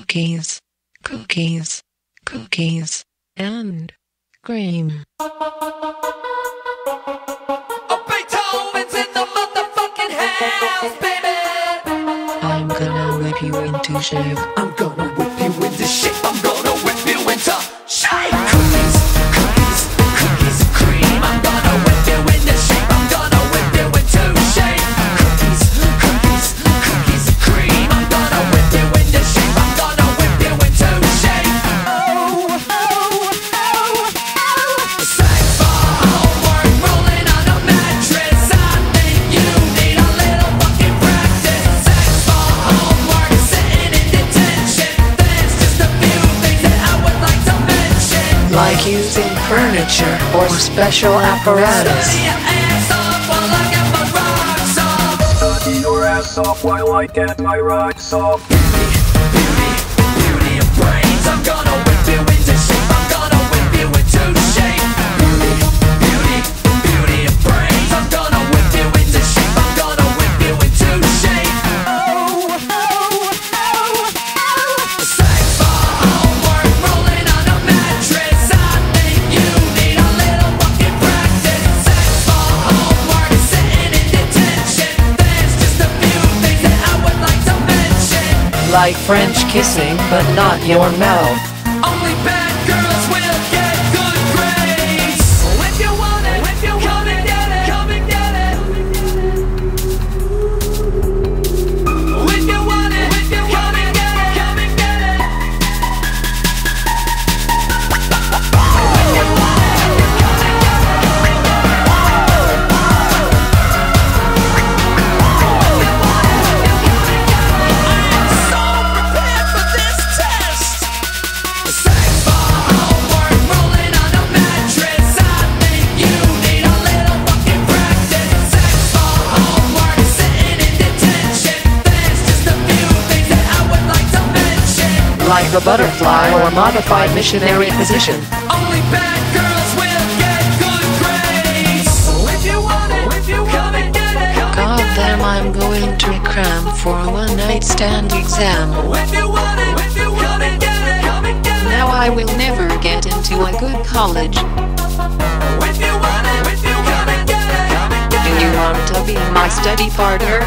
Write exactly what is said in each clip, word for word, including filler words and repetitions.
cookies, cookies, cookies, and cream. Oh, Beethoven's in the motherfucking house, baby. I'm gonna whip you into shape. I'm gonna whip you into shape. I'm gonna whip you into shape. Cookies, cookies, cookies and cream. I'm gonna whip you into shape. I'm gonna whip you into shape. Cookies, cookies, cookies and cream. I'm gonna whip you into shape. I'm gonna whip you into shape. Oh, oh, oh, oh. Thanks for homework, rolling on a mattress. I think you need a little fucking practice. Thanks for homework, sitting in detention. There's just a few things that I would like to mention. Like using furniture or special apparatus. Study your ass off while I get my rocks off. Study your ass off while I get my rocks off. Beauty, beauty, beauty and brains. I'm gonna whip you into shape. I'm gonna whip you into shape. Beauty, beauty, beauty and brains. I'm gonna whip you into shape. I'm gonna whip you into shape. Oh, oh, oh, oh. Thanks for homework, rolling on a mattress. I think you need a little fucking practice. Thanks for homework, sitting in detention. There's just a few things that I would like to mention. Like French kissing, but not your mouth. Only bad girls will get good grades. If you want it, if you come and get it, come and get it. If you want it, if you come and get it, come and get it. If you want it, if you come and get it, come and get it. If you want it, if you come and get it. I am so prepared for this test. Thanks for homework, rolling on a mattress. I think you need a little fucking practice. Thanks for homework, sitting in detention. There's just a few things that I would like to mention. Like a butterfly or modified missionary position. Only bad girls will get good grades. If you want it, if you come and get it, come and God get it. damn, I'm going to cram for a one-night stand exam. If you want it, if you come and get it, come and get it. Now I will never get into a good college. If you want it, if you come and get it, come and get Do it. you want to be my study partner?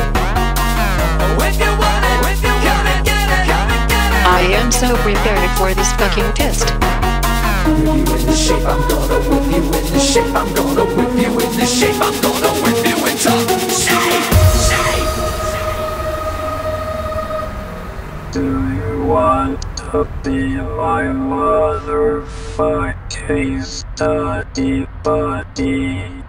If you want it, if you come and get it, come and get it. I am so prepared for this fucking test. Whip you into shape, I'm gonna whip you into shape. I'm gonna whip you into shape. I'm gonna whip you into shape. Shape. Do you want to be my motherfucking study buddy?